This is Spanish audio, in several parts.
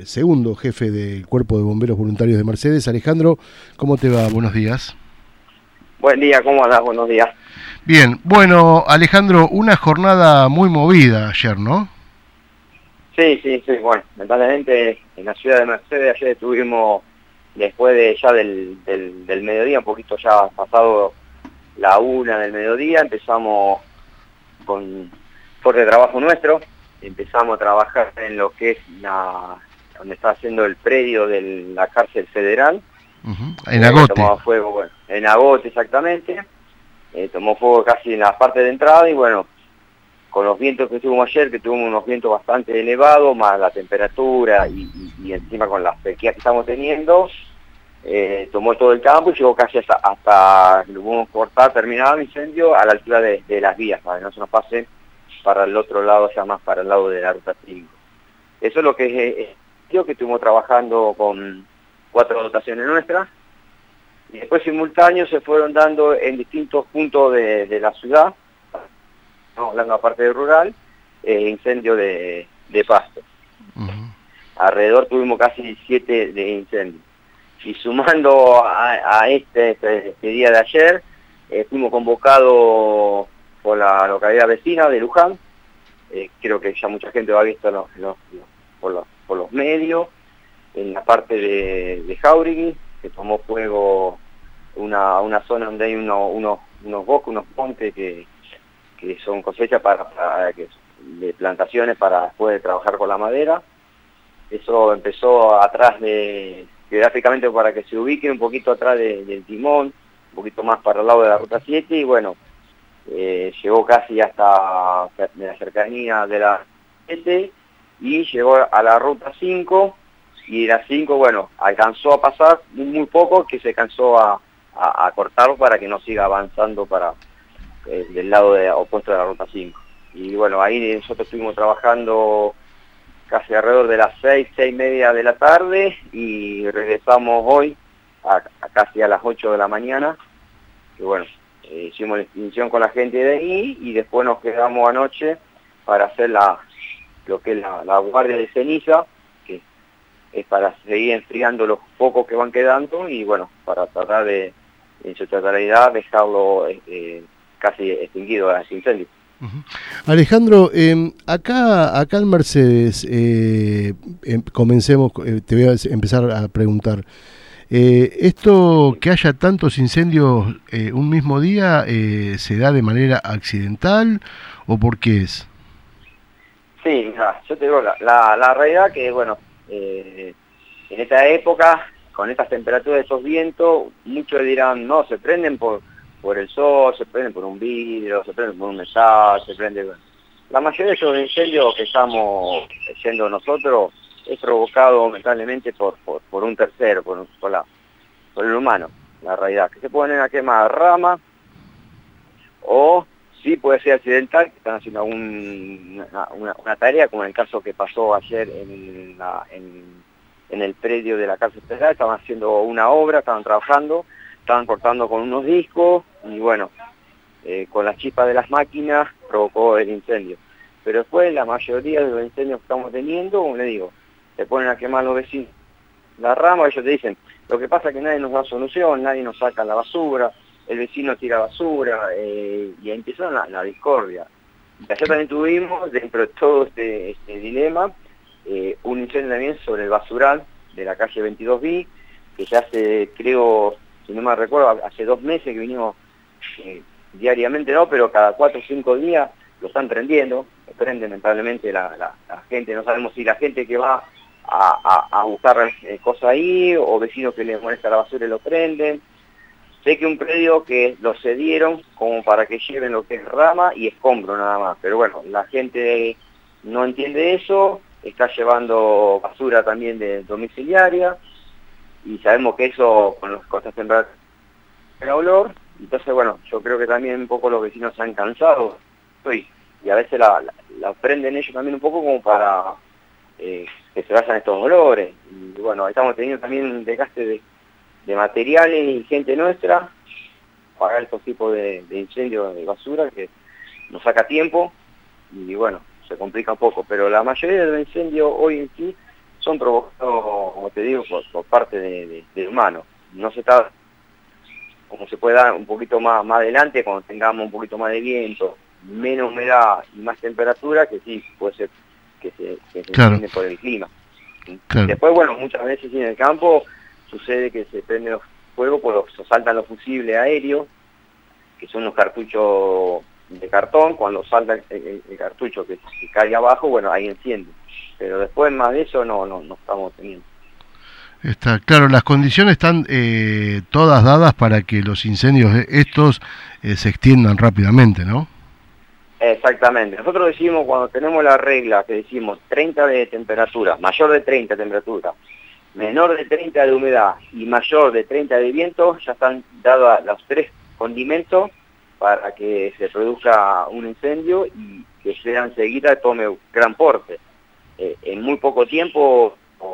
segundo jefe del Cuerpo de Bomberos Voluntarios de Mercedes. Alejandro, ¿cómo te va? Buenos días. Buen día, ¿cómo andás? Buenos días. Bien, bueno, Alejandro, una jornada muy movida ayer, ¿no? Sí, bueno, lamentablemente en la ciudad de Mercedes ayer estuvimos, después de ya del mediodía, un poquito ya pasado la 1 del mediodía, empezamos con fuerte trabajo nuestro, empezamos a trabajar en lo que es donde está haciendo el predio de la cárcel federal. En Agote. Tomaba fuego, bueno, en Agote exactamente, tomó fuego casi en la parte de entrada y bueno, con los vientos que tuvimos ayer, que tuvimos unos vientos bastante elevados, más la temperatura y encima con las sequías que estamos teniendo, tomó todo el campo y llegó casi hasta lo pudimos cortar, terminado el incendio, a la altura de las vías, para que no se nos pase para el otro lado, ya más para el lado de la ruta 5. Eso es lo que es que estuvimos trabajando con 4 dotaciones nuestras, y después simultáneos se fueron dando en distintos puntos de la ciudad, hablando aparte de rural, incendio de pasto. Alrededor tuvimos casi 7 de incendios. Y sumando a este día de ayer, fuimos convocados por la localidad vecina de Luján. Creo que ya mucha gente lo ha visto por los medios, en la parte de Jáuregui, que tomó fuego una zona donde hay unos bosques, unos montes que son cosechas de plantaciones para después trabajar con la madera. Eso empezó atrás geográficamente para que se ubique un poquito atrás del timón, un poquito más para el lado de la ruta 7 y bueno, llegó casi hasta la cercanía de la 7 y llegó a la ruta 5 y la 5, bueno, alcanzó a pasar muy poco, que se alcanzó a cortarlo para que no siga avanzando para del lado opuesto de la ruta 5. Y bueno, ahí nosotros estuvimos trabajando casi alrededor de las 6:30 de la tarde y regresamos hoy a casi a las 8 de la mañana. Y bueno, hicimos la extinción con la gente de ahí y después nos quedamos anoche para hacer lo que es la guardia de ceniza, que es para seguir enfriando los pocos que van quedando y bueno, para tratar de, en su totalidad, dejarlo casi extinguido a ese incendio. Alejandro, acá en Mercedes, comencemos, te voy a empezar a preguntar, ¿esto que haya tantos incendios un mismo día se da de manera accidental o por qué es? Sí, mira, yo te digo, la realidad que, bueno, en esta época, con estas temperaturas, estos vientos, muchos dirán, no, se prenden por el sol, se prenden por un vidrio, se prenden por un metal, se prende... La mayoría de esos incendios que estamos haciendo nosotros es provocado lamentablemente por un tercero, por el humano, la realidad, que se ponen a quemar ramas, o sí puede ser accidental, que están haciendo una tarea, como en el caso que pasó ayer en el predio de la cárcel federal, estaban haciendo una obra, estaban trabajando, estaban cortando con unos discos y bueno, con las chispas de las máquinas provocó el incendio. Pero después la mayoría de los incendios que estamos teniendo, como le digo, se ponen a quemar los vecinos la rama, ellos te dicen, lo que pasa es que nadie nos da solución, nadie nos saca la basura, el vecino tira basura, y ahí empieza la discordia. Y ayer también tuvimos, dentro de todo este dilema, un incendio también sobre el basural de la calle 22B, que ya hace, creo, si no me recuerdo, hace 2 meses que vinimos diariamente, no, pero cada 4 o 5 días lo están prendiendo, prenden lamentablemente la gente, no sabemos si la gente que va a buscar cosas ahí, o vecinos que les molesta la basura y lo prenden. Sé que un predio que lo cedieron como para que lleven lo que es rama y escombro nada más, pero bueno, la gente no entiende eso, está llevando basura también de domiciliaria, y sabemos que eso con estas temperaturas genera olor, entonces bueno, yo creo que también un poco los vecinos se han cansado, y a veces la prenden ellos también un poco como para que se vayan estos olores, y bueno, estamos teniendo también un desgaste de materiales y gente nuestra, pagar estos tipos de incendios de basura que nos saca tiempo, y bueno, se complica un poco, pero la mayoría de los incendios hoy en sí son provocados, como te digo, por parte del humano. No se está, como se puede dar un poquito más adelante, cuando tengamos un poquito más de viento, menos humedad y más temperatura, que sí, puede ser que se entiende por el clima. Claro. Después, bueno, muchas veces en el campo sucede que se prende los fuegos, se saltan los fusibles aéreos, que son los cartuchos de cartón. Cuando salta el cartucho que cae abajo, bueno, ahí enciende. Pero después más de eso no estamos teniendo. Está claro, las condiciones están todas dadas para que los incendios estos se extiendan rápidamente, ¿no? Exactamente. Nosotros decimos, cuando tenemos la regla que decimos 30 de temperatura, mayor de 30 de temperatura, menor de 30 de humedad y mayor de 30 de viento, ya están dados los 3 condimentos para que se produzca un incendio y que sea enseguida tome gran porte. En muy poco tiempo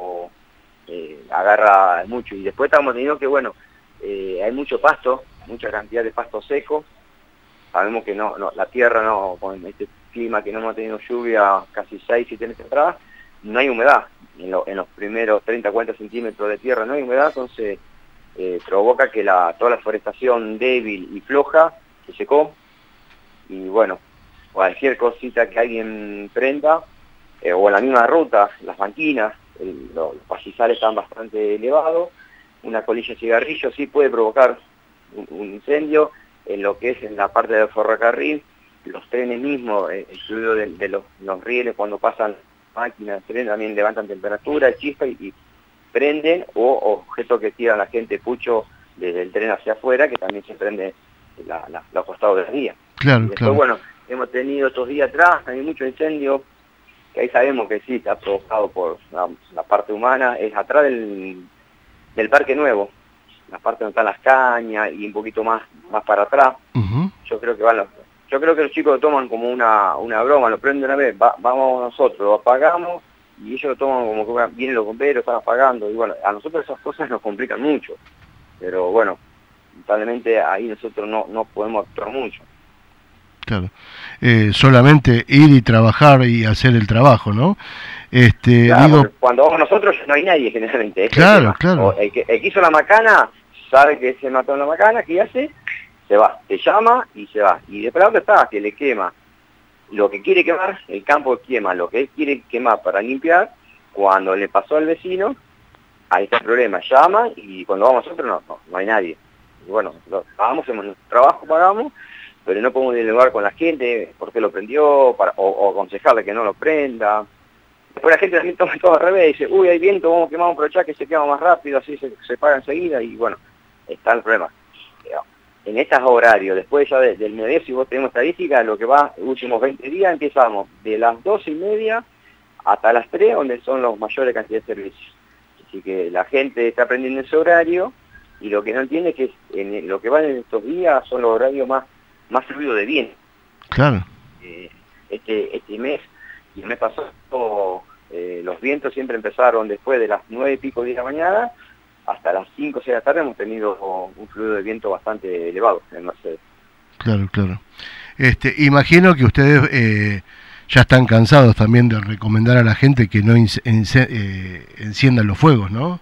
agarra mucho. Y después estamos teniendo que, bueno, hay mucho pasto, mucha cantidad de pasto seco. Sabemos que la tierra con este clima que no hemos tenido lluvia casi 6-7 meses atrás, no hay humedad. En los primeros 30-40 centímetros de tierra no hay humedad, entonces provoca que toda la forestación débil y floja se secó. Y bueno, cualquier cosita que alguien prenda, o en la misma ruta, las banquinas, los pastizales están bastante elevados, una colilla de cigarrillo sí puede provocar un incendio. En lo que es en la parte del ferrocarril, los trenes mismos, incluido de los rieles, cuando pasan máquinas, trenes también levantan temperatura, chispa y prenden, o objetos que tiran la gente, pucho desde el tren hacia afuera, que también se prende los costados de la vía. Claro, y después, bueno, hemos tenido estos días atrás también muchos incendios, que ahí sabemos que sí, está provocado por la parte humana, es atrás del Parque Nuevo, la parte donde están las cañas y un poquito más para atrás. Uh-huh. Yo creo que los chicos lo toman como una broma, lo prenden una vez, vamos nosotros, lo apagamos, y ellos lo toman como que vienen los bomberos, están apagando, y bueno, a nosotros esas cosas nos complican mucho, pero bueno, lamentablemente ahí nosotros no podemos actuar mucho. Claro, solamente ir y trabajar y hacer el trabajo, ¿no? Claro, cuando vamos nosotros no hay nadie generalmente. Claro, claro. El que hizo la macana sabe que se mató en la macana, ¿qué hace? Se va, te llama y se va. Y de pronto está, que le quema lo que quiere quemar, el campo quema lo que él quiere quemar para limpiar. Cuando le pasó al vecino, ahí está el problema, llama, y cuando vamos nosotros no hay nadie. Y bueno, vamos, hacemos nuestro trabajo, pagamos, pero no podemos dialogar con la gente, por qué lo prendió, o aconsejarle que no lo prenda. Después la gente también toma todo al revés, dice, uy, hay viento, vamos a quemar un prochá que se quema más rápido, así se paga enseguida, y bueno, está el problema. En estos horarios, después ya del mediodía, si vos tenemos estadística, lo que va, los últimos 20 días, empezamos de las 12:30 hasta las 3, donde son los mayores cantidades de servicios. Así que la gente está aprendiendo ese horario, y lo que no entiende es que lo que van en estos días son los horarios más fluidos de viento. Claro. Este mes y el mes pasado, los vientos siempre empezaron después de las 9 y pico de la mañana hasta las 5 o 6 de la tarde. Hemos tenido un fluido de viento bastante elevado en Mercedes. Claro, claro. Imagino que ustedes ya están cansados también de recomendar a la gente que no enciendan los fuegos, ¿no?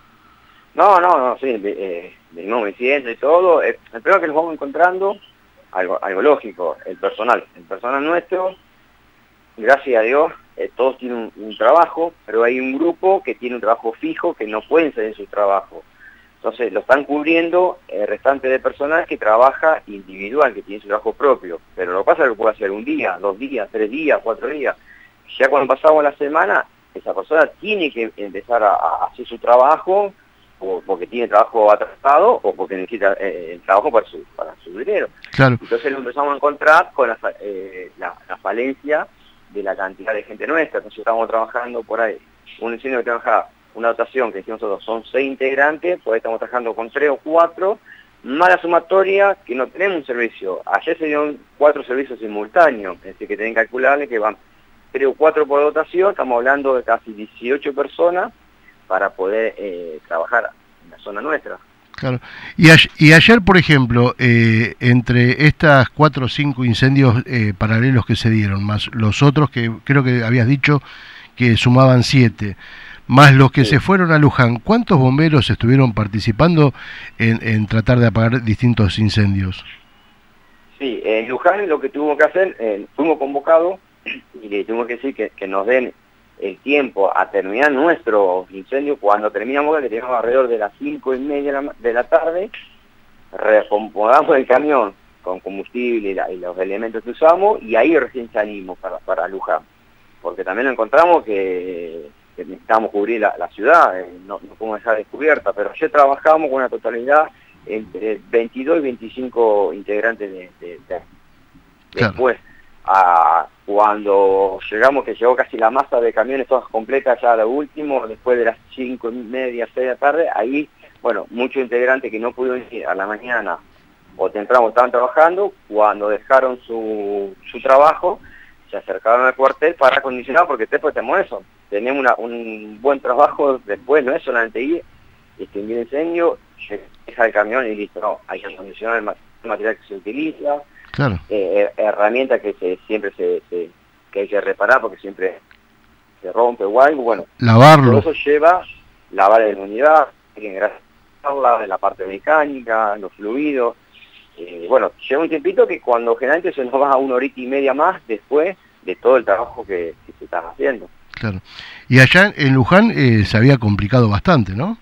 No, sí, venimos diciendo y todo. El problema que nos vamos encontrando, algo lógico, el personal nuestro, gracias a Dios, todos tienen un trabajo, pero hay un grupo que tiene un trabajo fijo que no pueden salir de su trabajo. Entonces lo están cubriendo el restante de personal que trabaja individual, que tiene su trabajo propio. Pero lo que pasa es que lo puede hacer un día, 2 días, 3 días, 4 días. Ya cuando pasamos la semana, esa persona tiene que empezar a hacer su trabajo, o porque tiene trabajo atrasado, o porque necesita el trabajo para su dinero. Claro. Entonces lo empezamos a encontrar con la falencia de la cantidad de gente nuestra. Entonces estamos trabajando por ahí, un incendio que trabaja, una dotación que decimos nosotros son 6 integrantes, pues estamos trabajando con 3 o 4, más la sumatoria que no tenemos un servicio. Ayer se dieron 4 servicios simultáneos, es decir, que tienen que calcularle que van 3 o 4 por dotación, estamos hablando de casi 18 personas para poder trabajar en la zona nuestra. Claro. Y ayer, por ejemplo, entre estas 4 o 5 incendios paralelos que se dieron, más los otros que creo que habías dicho que sumaban 7, más los que Sí. se fueron a Luján, ¿cuántos bomberos estuvieron participando en tratar de apagar distintos incendios? Sí, en Luján lo que tuvimos que hacer, fuimos convocados y le tuvimos que decir que nos den el tiempo a terminar nuestro incendio. Cuando terminamos, que teníamos alrededor de las 5:30 de la tarde, reacomodamos el camión con combustible y los elementos que usamos, y ahí recién salimos para Luján, porque también encontramos que necesitábamos cubrir la ciudad, no podemos dejar descubierta, pero ayer trabajamos con una totalidad entre 22 y 25 integrantes Claro. Después, cuando llegamos, que llegó casi la masa de camiones todas completas, ya lo último, después de las 5:30, 6 de la tarde, ahí, bueno, muchos integrantes que no pudieron ir a la mañana o temprano estaban trabajando, cuando dejaron su trabajo, se acercaron al cuartel para acondicionar, porque después tenemos eso, tenemos un buen trabajo después, no es solamente ir, extinguir el incendio, dejar el camión y listo, no, hay que acondicionar el material que se utiliza, Claro. herramientas que siempre que hay que reparar porque siempre se rompe o algo, bueno, Lavarlo. todo eso lleva lavar la unidad, hay que engrasarla, de la parte mecánica, los fluidos, bueno, lleva un tiempito que cuando generalmente se nos va a 1 horita y media más después de todo el trabajo que se está haciendo. Claro. Y allá en Luján se había complicado bastante, ¿no?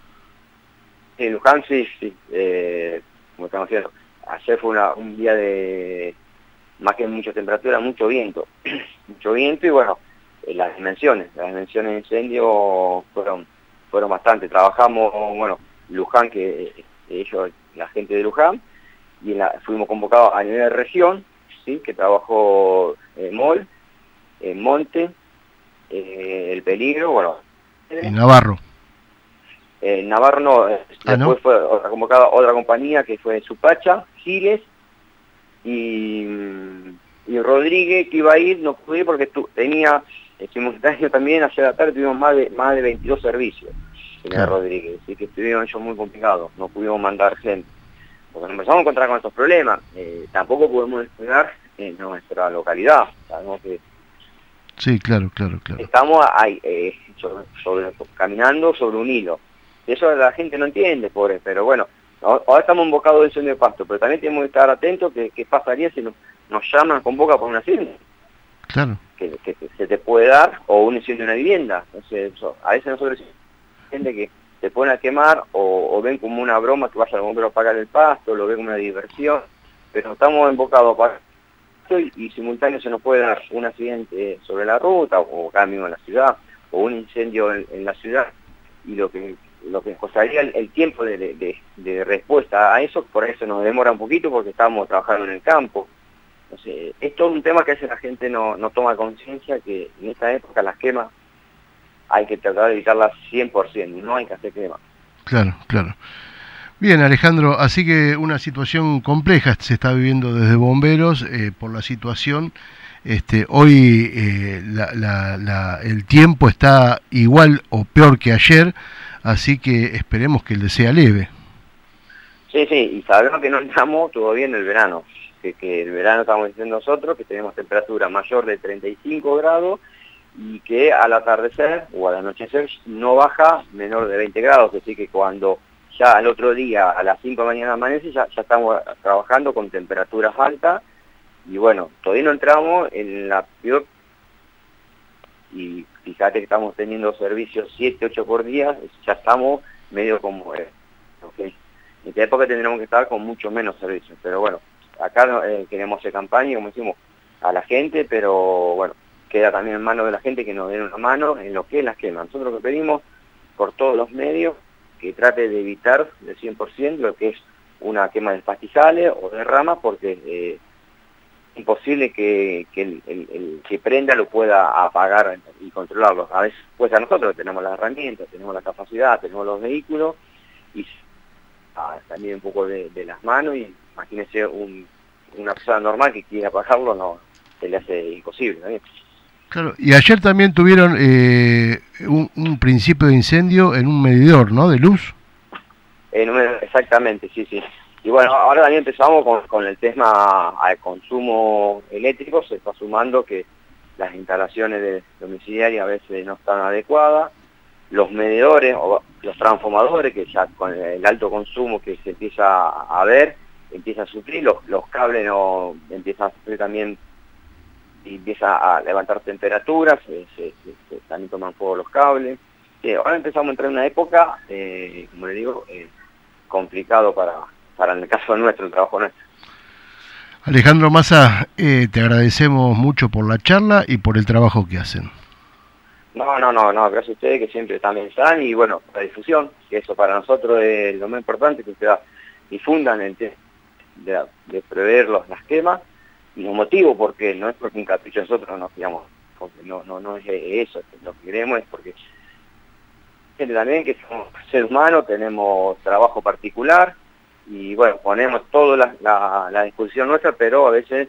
En Luján sí, como estamos diciendo, ayer fue un día de, más que mucha temperatura, mucho viento, mucho viento, y bueno, las dimensiones de incendio fueron bastante. Trabajamos, bueno, Luján, que ellos, la gente de Luján, y fuimos convocados a nivel de región, ¿sí? Que trabajó MOL, Monte, El Peligro, bueno. Y Navarro. Navarro no, después ¿no? fue convocada otra compañía que fue Supacha, Giles y Rodríguez, que iba a ir, no pude ir porque tenía simultáneo también, ayer a la tarde tuvimos más de 22 servicios, tenía Rodríguez, así que estuvieron ellos muy complicados, no pudimos mandar gente, porque nos empezamos a encontrar con estos problemas, tampoco podemos despegar en nuestra localidad, sabemos que sí, claro. estamos ahí, caminando sobre un hilo. Eso la gente no entiende, pobre, pero bueno, ahora estamos invocados de incendio de Pasto, pero también tenemos que estar atentos que qué pasaría si nos llaman, convoca por un incendio. Claro. Que se te puede dar, o un incendio de una vivienda. Entonces, a veces nosotros gente que se pone a quemar, o ven como una broma que vaya al bombero a pagar el pasto, lo ven como una diversión, pero estamos invocados para esto y simultáneo se nos puede dar un accidente sobre la ruta, o acá mismo en la ciudad, o un incendio en la ciudad, y lo que costaría el tiempo de respuesta a eso, por eso nos demora un poquito porque estamos trabajando en el campo. Entonces, es todo un tema que a veces la gente no toma conciencia, que en esta época las quemas hay que tratar de evitarlas 100%, no hay que hacer quemas. Claro. Bien, Alejandro, así que una situación compleja se está viviendo desde bomberos por la situación. Hoy el tiempo está igual o peor que ayer, así que esperemos que le sea leve. Sí, y sabemos que no estamos todavía en el verano, que el verano estamos diciendo nosotros que tenemos temperatura mayor de 35 grados y que al atardecer o al anochecer no baja menor de 20 grados, así que cuando ya al otro día a las 5 de la mañana amanece ya estamos trabajando con temperaturas altas. Y bueno, todavía no entramos en la peor, y fíjate que estamos teniendo servicios 7, 8 por día, ya estamos medio como, okay. En esta época tendremos que estar con mucho menos servicios, pero bueno, acá queremos hacer campaña, como decimos, a la gente, pero bueno, queda también en manos de la gente que nos den una mano en lo que es las quemas. Nosotros lo que pedimos, por todos los medios, que trate de evitar del 100% lo que es una quema de pastizales o de ramas, porque imposible que el que prenda lo pueda apagar y controlarlo. A veces pues a nosotros tenemos las herramientas, tenemos la capacidad, tenemos los vehículos y también un poco de las manos, y imagínese una persona normal que quiera apagarlo, no se le hace imposible, ¿no? Claro, y ayer también tuvieron un principio de incendio en un medidor, ¿no?, de luz. Exactamente, sí. Y bueno, ahora también empezamos con el tema al consumo eléctrico. Se está sumando que las instalaciones domiciliarias a veces no están adecuadas, los medidores o los transformadores, que ya con el alto consumo que se empieza a ver, empieza a sufrir, los cables no empiezan a sufrir también, y empieza a levantar temperaturas, también toman fuego los cables. Ahora empezamos a entrar en una época, como le digo, complicado para en el caso nuestro, el trabajo nuestro. Alejandro Massa, te agradecemos mucho por la charla y por el trabajo que hacen. No, gracias a ustedes que siempre también están, y bueno, la difusión, que eso para nosotros es lo más importante, que ustedes difundan el tema de prever las quemas, y los motivos, porque no es porque un capricho de nosotros nos digamos, porque no es eso, lo que queremos es porque gente también que somos seres humanos, tenemos trabajo particular, y bueno, ponemos toda la disposición nuestra, pero a veces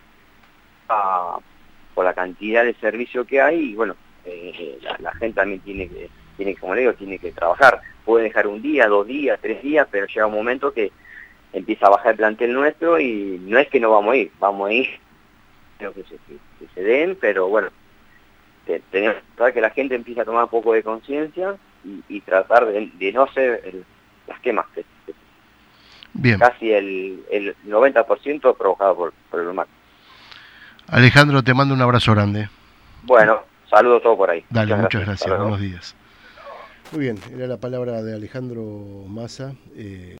por la cantidad de servicio que hay, y bueno, la gente también tiene que, como le digo, tiene que trabajar. Puede dejar un día, 2 días, 3 días, pero llega un momento que empieza a bajar el plantel nuestro, y no es que no vamos a ir, creo que se den, pero bueno, tenemos que tratar que la gente empiece a tomar un poco de conciencia y tratar de no hacer las quemas, que bien. Casi el 90% provocado por el humano. Alejandro, te mando un abrazo grande. Bueno, saludos a todos por ahí. Dale, muchas gracias. Buenos días. Muy bien, era la palabra de Alejandro Massa.